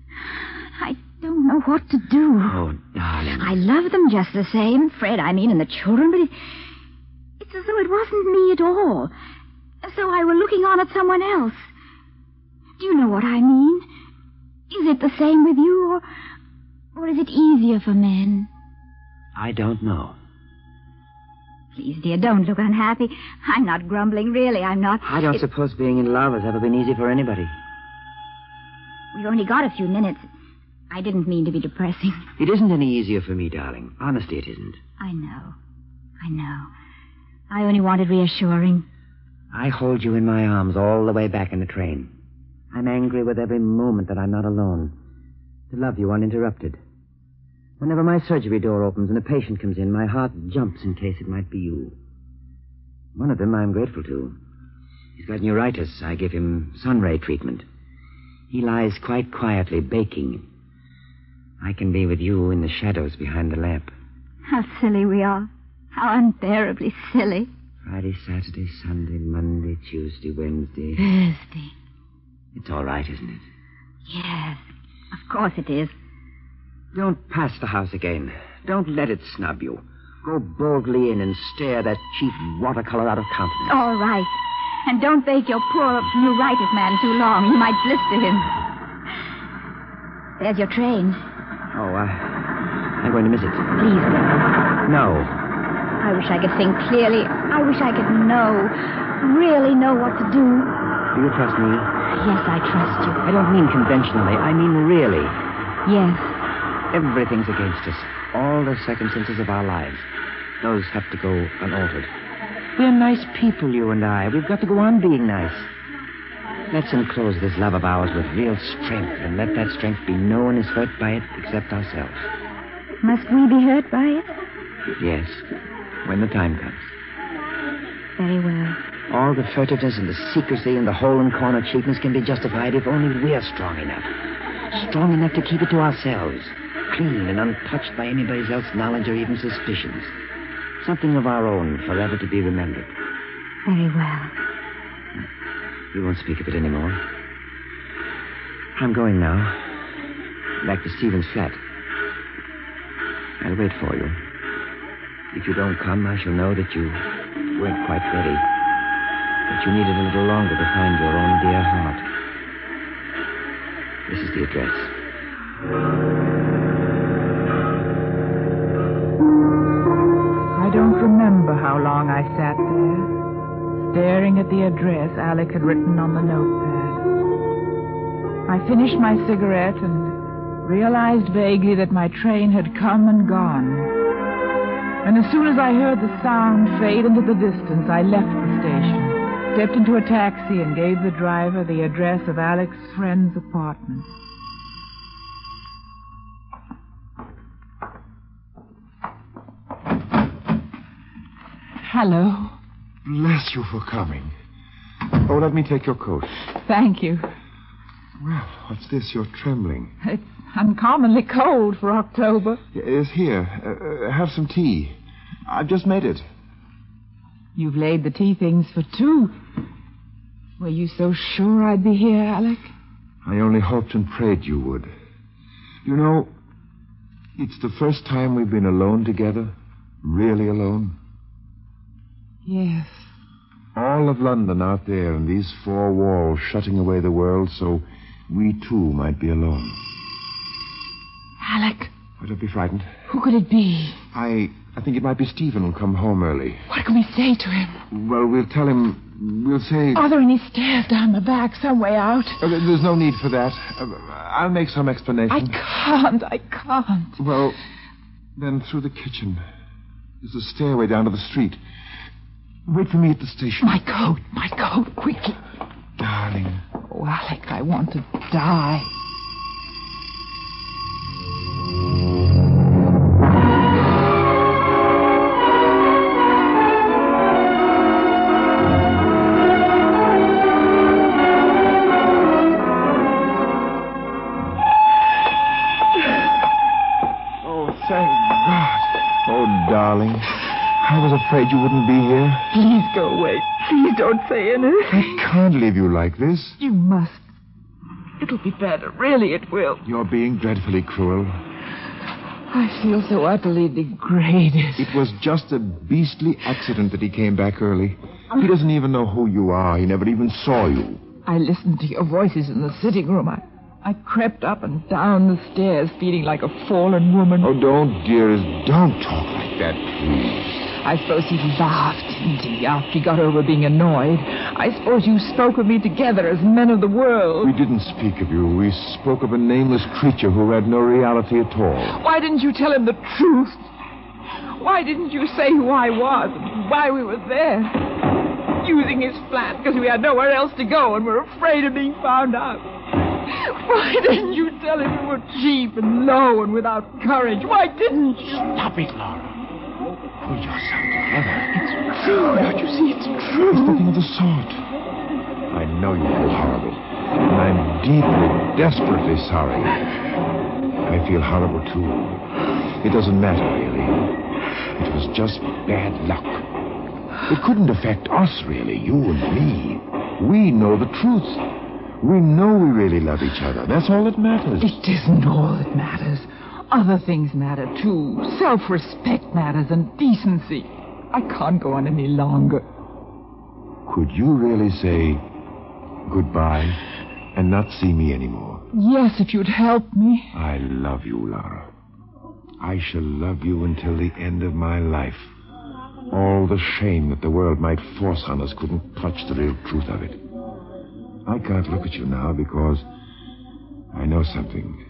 I don't know what to do. Oh, darling. I love them just the same, Fred, I mean, and the children, but it, it's as though it wasn't me at all. As though I were looking on at someone else. Do you know what I mean? Is it the same with you, or, or is it easier for men? I don't know. Please, dear, don't look unhappy. I'm not grumbling, really. I'm not. I don't it... suppose being in love has ever been easy for anybody. We've only got a few minutes. I didn't mean to be depressing. It isn't any easier for me, darling. Honestly, it isn't. I know. I know. I only wanted reassuring. I hold you in my arms all the way back in the train. I'm angry with every moment that I'm not alone. To love you uninterrupted. Whenever my surgery door opens and a patient comes in, my heart jumps in case it might be you. One of them I'm grateful to. He's got neuritis. I give him sunray treatment. He lies quite quietly, baking. I can be with you in the shadows behind the lamp. How silly we are. How unbearably silly. Friday, Saturday, Sunday, Monday, Tuesday, Wednesday. Thursday. It's all right, isn't it? Yes, of course it is. Don't pass the house again. Don't let it snub you. Go boldly in and stare that cheap watercolor out of countenance. All right. And don't bake your poor neuritis man too long. You might blister him. There's your train. Oh, uh, I'm going to miss it. Please go. No. I wish I could think clearly. I wish I could know, really know what to do. Do you trust me? Yes, I trust you. I don't mean conventionally. I mean really. Yes. Everything's against us. All the circumstances of our lives. Those have to go unaltered. We're nice people, you and I. We've got to go on being nice. Let's enclose this love of ours with real strength, and let that strength be no one is hurt by it except ourselves. Must we be hurt by it? Yes, when the time comes. Very well. All the furtiveness and the secrecy and the hole-and-corner cheapness can be justified if only we're strong enough. Strong enough to keep it to ourselves. Clean and untouched by anybody else's knowledge or even suspicions. Something of our own, forever to be remembered. Very well. We won't speak of it anymore. I'm going now. Back to Stephen's flat. I'll wait for you. If you don't come, I shall know that you weren't quite ready. That you needed a little longer to find your own dear heart. This is the address. I don't remember how long I sat there, staring at the address Alec had written on the notepad. I finished my cigarette and realized vaguely that my train had come and gone. And as soon as I heard the sound fade into the distance, I left the station, stepped into a taxi, and gave the driver the address of Alec's friend's apartment. Hello. Bless you for coming. Oh, let me take your coat. Thank you. Well, what's this? You're trembling. It's uncommonly cold for October. Yes, here. Uh, have some tea. I've just made it. You've laid the tea things for two. Were you so sure I'd be here, Alec? I only hoped and prayed you would. You know, it's the first time we've been alone together. Really alone. Yes. All of London out there and these four walls shutting away the world so we too might be alone. Alec. Oh, don't be frightened. Who could it be? I I think it might be Stephen who'll come home early. What can we say to him? Well, we'll tell him... We'll say... Are there any stairs down the back, some way out? Uh, there's no need for that. Uh, I'll make some explanation. I can't. I can't. Well, then through the kitchen. There's a stairway down to the street. Wait for me at the station. My coat. My coat. Quickly. Darling. Oh, Alec, I want to die. Darling, I was afraid you wouldn't be here. Please go away. Please don't say anything. I can't leave you like this. You must. It'll be better. Really, it will. You're being dreadfully cruel. I feel so utterly degraded. It was just a beastly accident that he came back early. He doesn't even know who you are. He never even saw you. I listened to your voices in the sitting room. I... I crept up and down the stairs, feeling like a fallen woman. Oh, don't, dearest. Don't talk like that, please. I suppose he laughed, didn't he, after he got over being annoyed. I suppose you spoke of me together as men of the world. We didn't speak of you. We spoke of a nameless creature who had no reality at all. Why didn't you tell him the truth? Why didn't you say who I was and why we were there? Using his flat because we had nowhere else to go and were afraid of being found out. Why didn't you tell him we were cheap and low and without courage? Why didn't you? Stop it, Laura. Pull yourself together. It's true. Don't you see? It's true. It's nothing of the sort. I know you feel horrible. And I'm deeply, desperately sorry. I feel horrible, too. It doesn't matter, really. It was just bad luck. It couldn't affect us, really, you and me. We know the truth. We know we really love each other. That's all that matters. It isn't all that matters. Other things matter, too. Self-respect matters and decency. I can't go on any longer. Could you really say goodbye and not see me anymore? Yes, if you'd help me. I love you, Laura. I shall love you until the end of my life. All the shame that the world might force on us couldn't touch the real truth of it. I can't look at you now because I know something.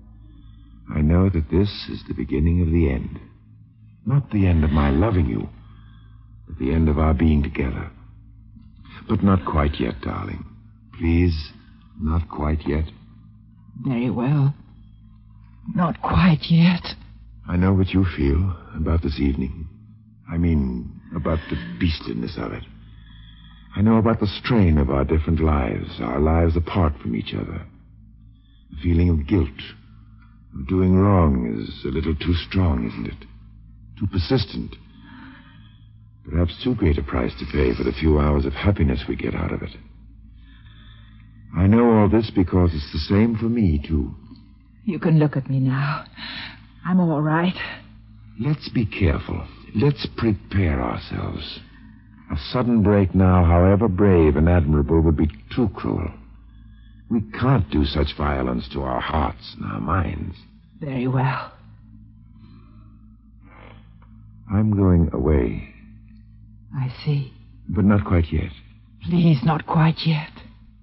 I know that this is the beginning of the end. Not the end of my loving you, but the end of our being together. But not quite yet, darling. Please, not quite yet. Very well. Not quite yet. I know what you feel about this evening. I mean, about the beastliness of it. I know about the strain of our different lives, our lives apart from each other. The feeling of guilt, of doing wrong is a little too strong, isn't it? Too persistent. Perhaps too great a price to pay for the few hours of happiness we get out of it. I know all this because it's the same for me, too. You can look at me now. I'm all right. Let's be careful. Let's prepare ourselves. A sudden break now, however brave and admirable, would be too cruel. We can't do such violence to our hearts and our minds. Very well. I'm going away. I see. But not quite yet. Please, not quite yet.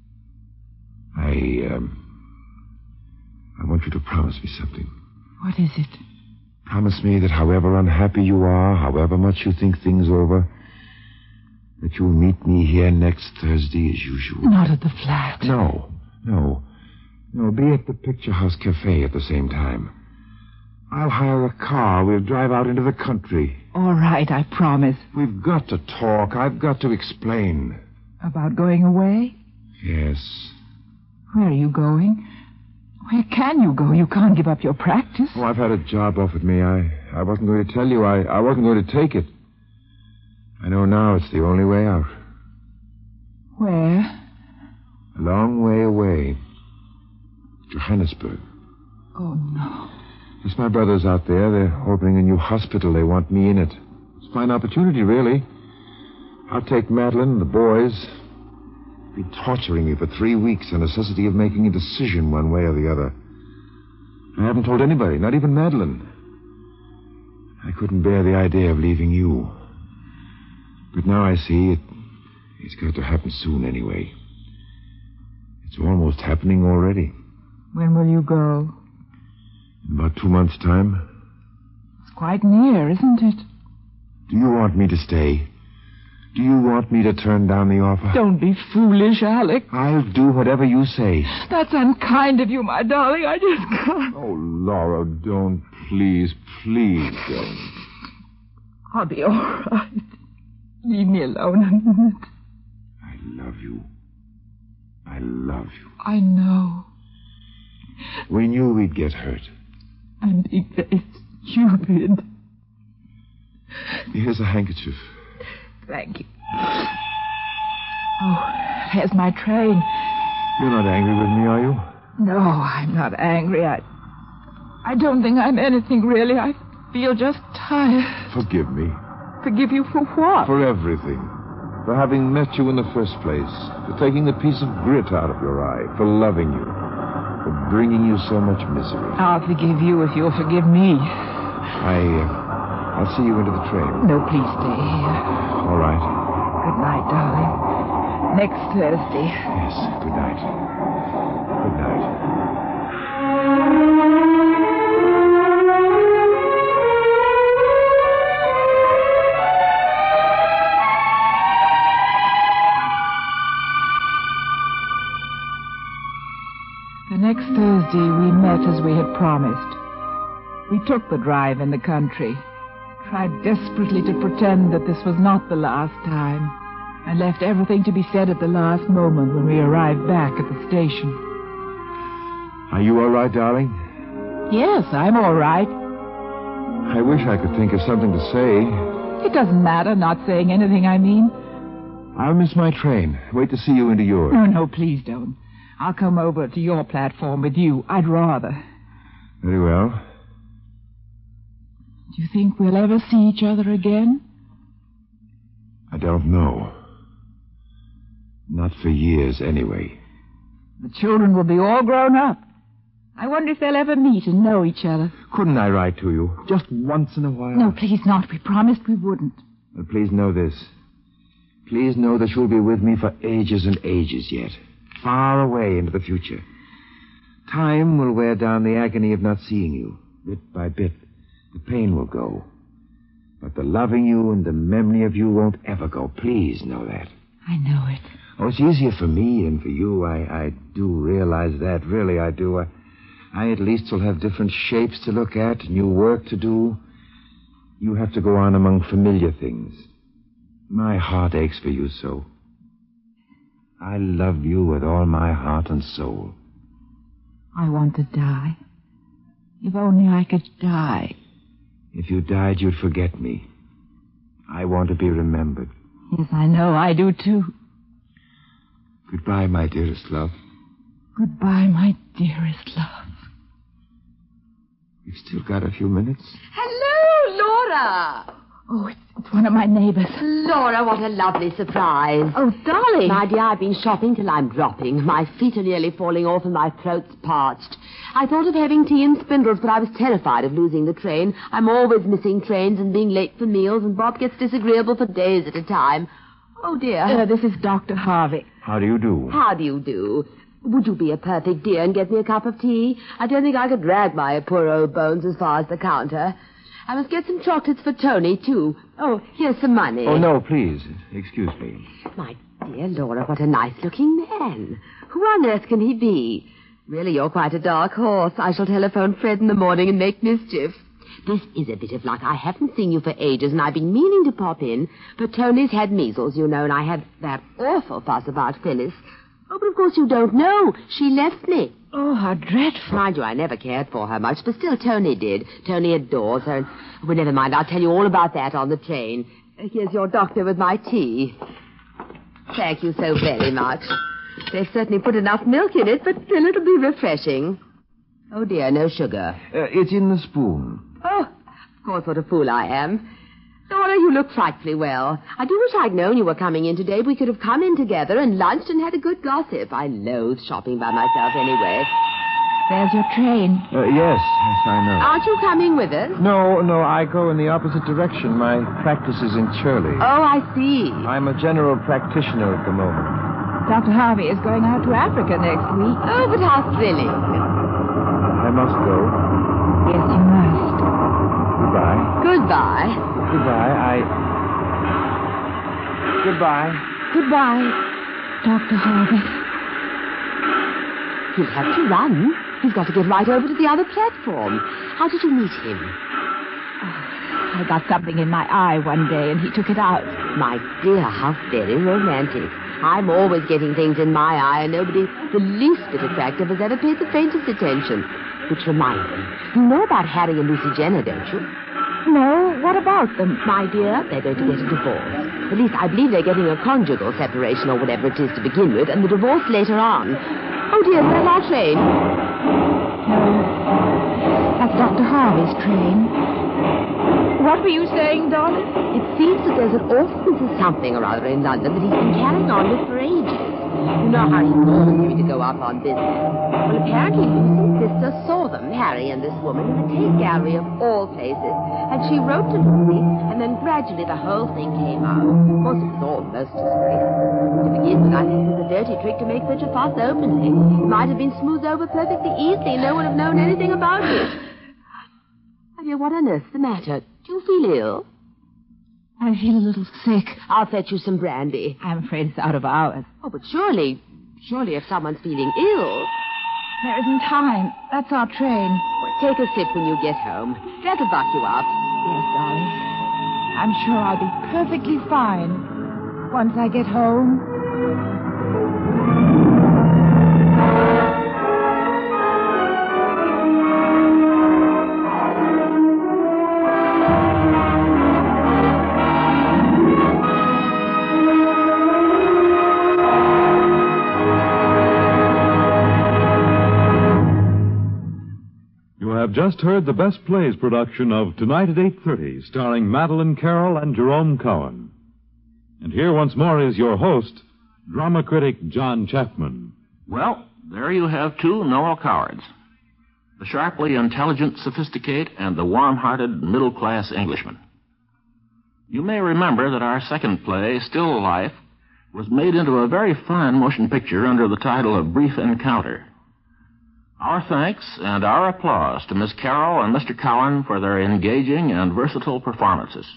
I, um... I want you to promise me something. What is it? Promise me that however unhappy you are, however much you think things over, that you'll meet me here next Thursday as usual. Not at the flat. No, no. No, be at the Picture House Cafe at the same time. I'll hire a car. We'll drive out into the country. All right, I promise. We've got to talk. I've got to explain. About going away? Yes. Where are you going? Where can you go? You can't give up your practice. Oh, I've had a job offered me. I, I wasn't going to tell you. I, I wasn't going to take it. I know now it's the only way out. Where? A long way away. Johannesburg. Oh, no. Yes, my brother's out there. They're opening a new hospital. They want me in it. It's a fine opportunity, really. I'll take Madeline and the boys. They've been torturing me for three weeks, the necessity of making a decision one way or the other. I haven't told anybody, not even Madeline. I couldn't bear the idea of leaving you. But now I see it, it's got to happen soon anyway. It's almost happening already. When will you go? In about two months' time. It's quite near, isn't it? Do you want me to stay? Do you want me to turn down the offer? Don't be foolish, Alec. I'll do whatever you say. That's unkind of you, my darling. I just can't. Oh, Laura, don't. Please, please don't. I'll be all right. Leave me alone a minute. I love you. I love you. I know. We knew we'd get hurt. I'm being very stupid. Here's a handkerchief. Thank you. Oh, there's my train. You're not angry with me, are you? No, I'm not angry. I I don't think I'm anything, really. I feel just tired. Forgive me. Forgive you for what? For everything. For having met you in the first place. For taking the piece of grit out of your eye. For loving you. For bringing you so much misery. I'll forgive you if you'll forgive me. I, uh, I'll see you into the train. No, please stay here. All right. Good night, darling. Next Thursday. Yes, good night. Good night. The next Thursday, we met as we had promised. We took the drive in the country, tried desperately to pretend that this was not the last time, and left everything to be said at the last moment when we arrived back at the station. Are you all right, darling? Yes, I'm all right. I wish I could think of something to say. It doesn't matter, not saying anything, I mean. I'll miss my train. Wait to see you into yours. No, no, please don't. I'll come over to your platform with you. I'd rather. Very well. Do you think we'll ever see each other again? I don't know. Not for years, anyway. The children will be all grown up. I wonder if they'll ever meet and know each other. Couldn't I write to you? Just once in a while? No, please not. We promised we wouldn't. But please know this. Please know that you'll be with me for ages and ages yet. Far away into the future. Time will wear down the agony of not seeing you. Bit by bit, the pain will go. But the loving you and the memory of you won't ever go. Please know that. I know it. Oh, it's easier for me than for you. I, I do realize that. Really, I do. I, I at least will have different shapes to look at, new work to do. You have to go on among familiar things. My heart aches for you so. I love you with all my heart and soul. I want to die. If only I could die. If you died, you'd forget me. I want to be remembered. Yes, I know. I do, too. Goodbye, my dearest love. Goodbye, my dearest love. You've still got a few minutes? Hello, Laura. Oh, it's, it's one of my neighbors. Laura, what a lovely surprise. Oh, darling. My dear, I've been shopping till I'm dropping. My feet are nearly falling off and my throat's parched. I thought of having tea and spindles, but I was terrified of losing the train. I'm always missing trains and being late for meals, and Bob gets disagreeable for days at a time. Oh, dear. Uh, this is Doctor Harvey. How do you do? How do you do? Would you be a perfect dear and get me a cup of tea? I don't think I could drag my poor old bones as far as the counter. I must get some chocolates for Tony, too. Oh, here's some money. Oh, no, please. Excuse me. My dear Laura, what a nice-looking man. Who on earth can he be? Really, you're quite a dark horse. I shall telephone Fred in the morning and make mischief. This is a bit of luck. I haven't seen you for ages, and I've been meaning to pop in, but Tony's had measles, you know, and I had that awful fuss about Phyllis. Oh, but of course you don't know. She left me. Oh, how dreadful. Mind you, I never cared for her much, but still Tony did. Tony adores her. Well, never mind. I'll tell you all about that on the train. Here's your doctor with my tea. Thank you so very much. They've certainly put enough milk in it, but still it'll be refreshing. Oh, dear, no sugar. Uh, it's in the spoon. Oh, of course, what a fool I am. Laura, you look frightfully well. I do wish I'd known you were coming in today. We could have come in together and lunched and had a good gossip. I loathe shopping by myself anyway. There's your train. Uh, yes, yes, I know. Aren't you coming with us? No, no, I go in the opposite direction. My practice is in Shirley. Oh, I see. I'm a general practitioner at the moment. Doctor Harvey is going out to Africa next week. Oh, but how thrilling. I must go. Yes, you must. Goodbye. Goodbye. Goodbye. I... Goodbye. Goodbye, Doctor Harvey. He'll have to run. He's got to get right over to the other platform. How did you meet him? I got something in my eye one day, and he took it out. My dear, how very romantic. I'm always getting things in my eye, and nobody the least bit attractive has ever paid the faintest attention. Which reminds me, you know about Harry and Lucy Jenner, don't you? No, what about them? My dear, they're going to get a divorce. At least I believe they're getting a conjugal separation or whatever it is to begin with, and the divorce later on. Oh, dear, there's our train. No, that's Doctor Harvey's train. What were you saying, darling? It seems that there's an awful something or other in London that he's been carrying on with for ages. You know how he warned you to go up on business. Well, apparently Lucy's sister saw them, Harry and this woman, in the Tate Gallery of all places, and she wrote to Lucy, and then gradually the whole thing came out. Of course, it was all most disgraceful. To begin with, I think it was a dirty trick to make such a fuss openly. It might have been smoothed over perfectly easily, and no one would have known anything about it. My dear, what on earth's the matter? Do you feel ill? I feel a little sick. I'll fetch you some brandy. I'm afraid it's out of hours. Oh, but surely, surely if someone's feeling ill... There isn't time. That's our train. Well, take a sip when you get home. That'll buck you up. Yes, darling. I'm sure I'll be perfectly fine once I get home. Just heard the Best Plays production of Tonight at eight thirty, starring Madeline Carroll and Jerome Cohen. And here once more is your host, drama critic John Chapman. Well, there you have two Noel Cowards. The sharply intelligent sophisticate and the warm-hearted middle-class Englishman. You may remember that our second play, Still Life, was made into a very fine motion picture under the title of Brief Encounter. Our thanks and our applause to Miss Carroll and Mister Cowan for their engaging and versatile performances.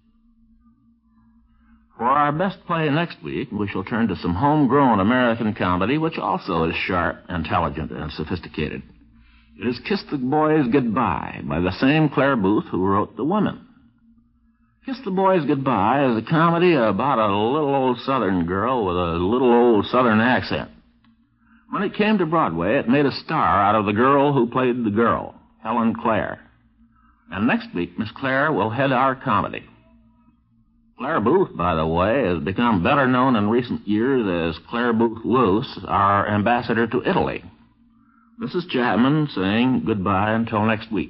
For our best play next week, we shall turn to some homegrown American comedy, which also is sharp, intelligent, and sophisticated. It is Kiss the Boys Goodbye by the same Claire Booth who wrote The Women. Kiss the Boys Goodbye is a comedy about a little old Southern girl with a little old Southern accent. When it came to Broadway, it made a star out of the girl who played the girl, Helen Clare. And next week, Miss Clare will head our comedy. Claire Booth, by the way, has become better known in recent years as Claire Booth Luce, our ambassador to Italy. This is Chapman saying goodbye until next week.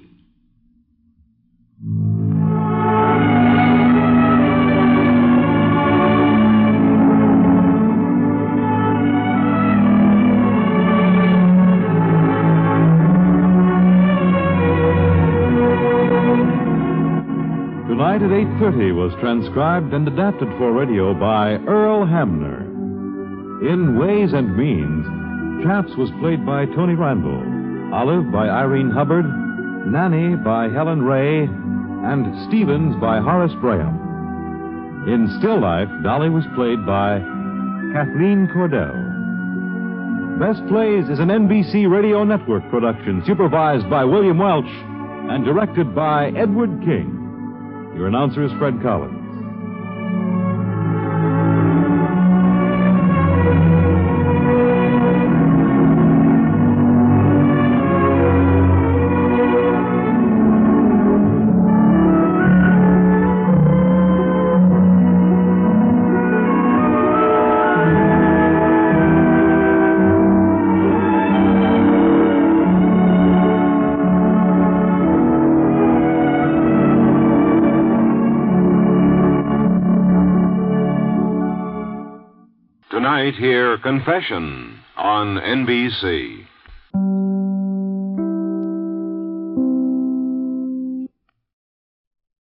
Tonight at eight thirty was transcribed and adapted for radio by Earl Hamner. In Ways and Means, Chaps was played by Tony Randall, Olive by Irene Hubbard, Nanny by Helen Ray, and Stevens by Horace Graham. In Still Life, Dolly was played by Kathleen Cordell. Best Plays is an N B C Radio Network production supervised by William Welch and directed by Edward King. Your announcer is Fred Collins. Tonight, hear Confession on N B C.